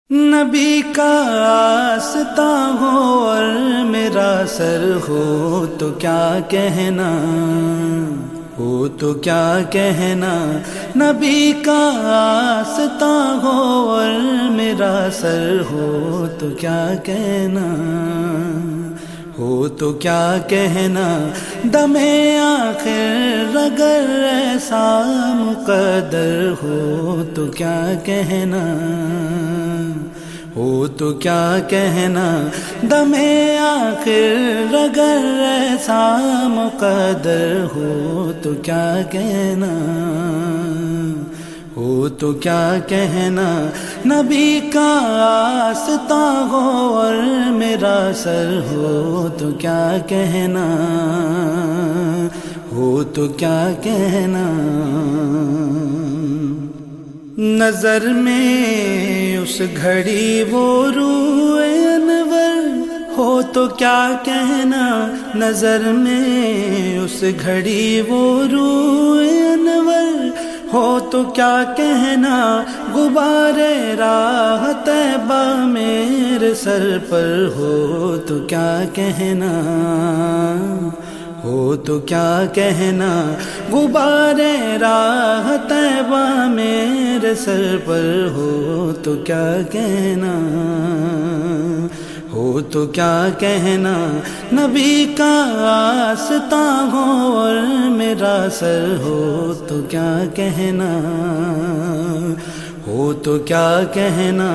نبی کا آستہ ہو اور میرا سر ہو تو کیا کہنا، ہو تو کیا کہنا۔ نبی کا آستہ ہو اور میرا سر ہو تو کیا کہنا، ہو تو کیا کہنا۔ دم آخر اگر ایسا مقدر ہو تو کیا کہنا، ہو تو کیا کہنا۔ دم آخر اگر ایسا مقدر ہو تو کیا کہنا، ہو تو کیا کہنا۔ نبی کا آستہ ہو اور میرا سر ہو تو کیا کہنا، ہو تو کیا کہنا۔ نظر میں اس گھڑی وہ روح انور ہو تو کیا کہنا، نظر میں اس گھڑی وہ روح انور ہو تو کیا کہنا۔ غبار راہ طیبہ میرے سر پر ہو تو کیا کہنا، ہو تو کیا کہنا۔ غبار راہ طیبہ میرے سر پر ہو تو کیا کہنا، ہو تو کیا کہنا۔ نبی کا آستہ ہو اور میرا سر ہو تو کیا کہنا، ہو تو کیا کہنا۔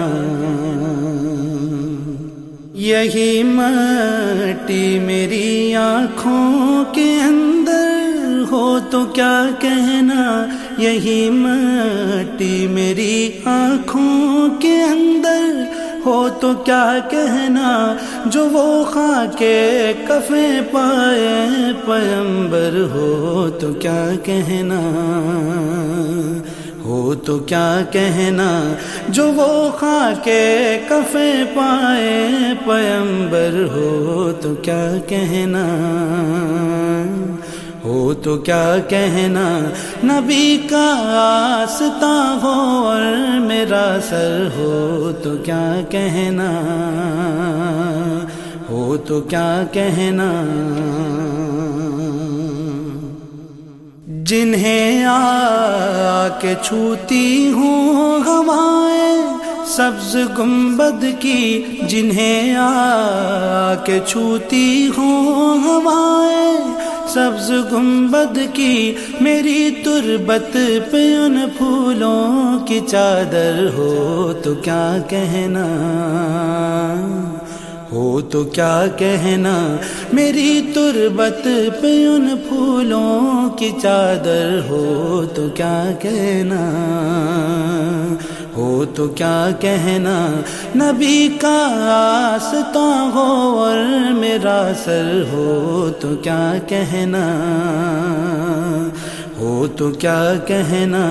یہی مٹی میری آنکھوں کے اندر ہو تو کیا کہنا، یہی مٹی میری آنکھوں کے اندر ہو تو کیا کہنا۔ جو وہ خاک کفن پائے پیغمبر ہو تو کیا کہنا، ہو تو کیا کہنا۔ جو وہ خاک کفن پائے پیغمبر ہو تو کیا کہنا، ہو تو کیا کہنا۔ نبی کا آستہ ہو اور میرا سر ہو تو کیا کہنا، ہو تو کیا کہنا۔ جنہیں آ کے چھوتی ہوں ہوائیں سبز گنبد کی، جنہیں آ کے چھوتی ہوں ہوائیں سبز گنبد کی، میری تربت پہ ان پھولوں کی چادر ہو تو کیا کہنا، ہو تو کیا کہنا۔ میری تربت پہ ان پھولوں کی چادر ہو تو کیا کہنا، ہو تو کیا کہنا۔ نبی کا آستہ ہو اور میرا سر ہو تو کیا کہنا، ہو تو کیا کہنا۔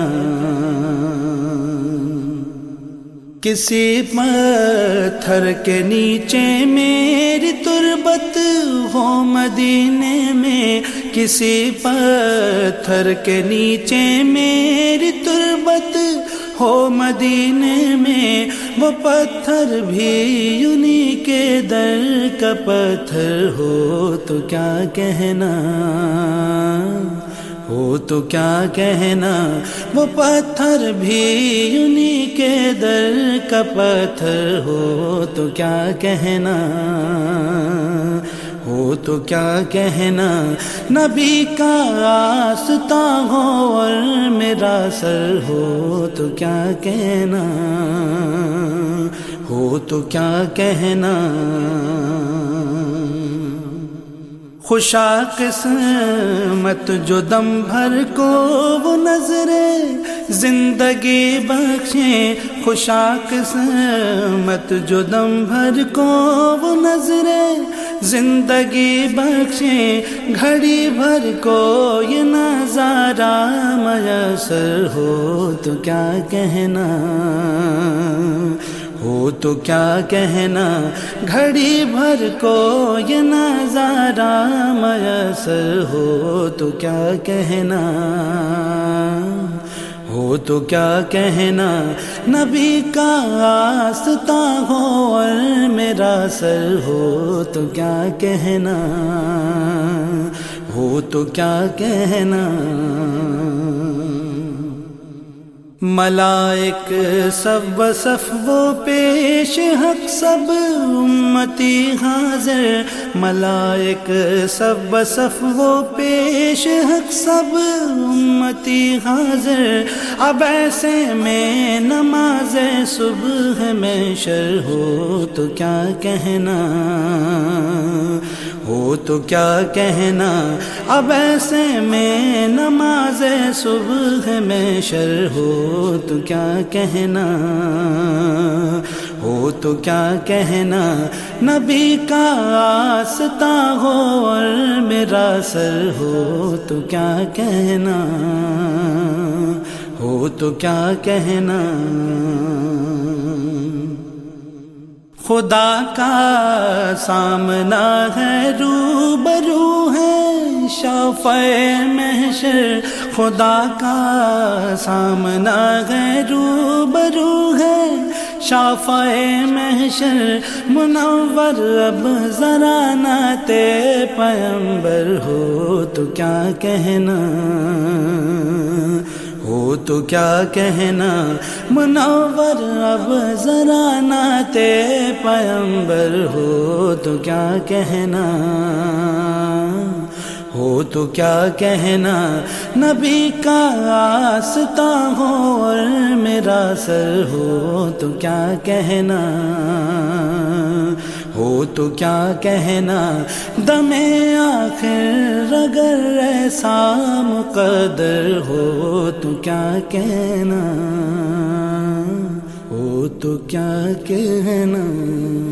کسی پتھر کے نیچے میری تربت ہو مدینے میں، کسی پتھر کے نیچے میری تربت ہو مدینے میں، وہ پتھر بھی انہی کے در کا پتھر ہو تو کیا کہنا، ہو تو کیا کہنا۔ وہ پتھر بھی انہی کے در کا پتھر ہو تو کیا کہنا، ہو تو کیا کہنا۔ نبی کا آستہ ہو اور میرا سر ہو تو کیا کہنا، ہو تو کیا کہنا۔ خوشا قسمت جو دم بھر کو وہ نظریں زندگی بخشیں، خوشا قسمت جو دم بھر کو وہ نظریں زندگی بخشیں، گھڑی بھر کو یہ نظارہ میسر ہو تو کیا کہنا، ہو تو کیا کہنا۔ گھڑی بھر کو یہ نظارہ میسر ہو تو کیا کہنا، ہو تو کیا کہنا نبی کا آستاں ہو اور میرا سر ہو تو کیا کہنا، ہو تو کیا کہنا۔ ملائک سب بصف وہ پیش حق سب امتی حاضر، ملائک سب بصف وہ پیش حق سب امتی حاضر، اب ایسے میں نماز صبح میں شر ہو تو کیا کہنا، ہو تو کیا کہنا۔ اب ایسے میں نماز صبح میں شر ہو تو کیا کہنا، ہو تو کیا کہنا۔ نبی کا آستاں ہو اور میرا سر ہو تو کیا کہنا، ہو تو کیا کہنا۔ خدا کا سامنا ہے روبرو ہے شافع محشر، خدا کا سامنا ہے روبرو ہے شافع محشر، منور اب ذرا نعت پیغمبر ہو تو کیا کہنا، ہو تو کیا کہنا۔ منور اب ذرا نعت پیغمبر ہو تو کیا کہنا، ہو تو کیا کہنا۔ نبی کا آستاں ہو اور میرا سر ہو تو کیا کہنا، ہو تو کیا کہنا۔ دم آخر اگر ایسا مقدر ہو تو کیا کہنا، ہو تو کیا کہنا۔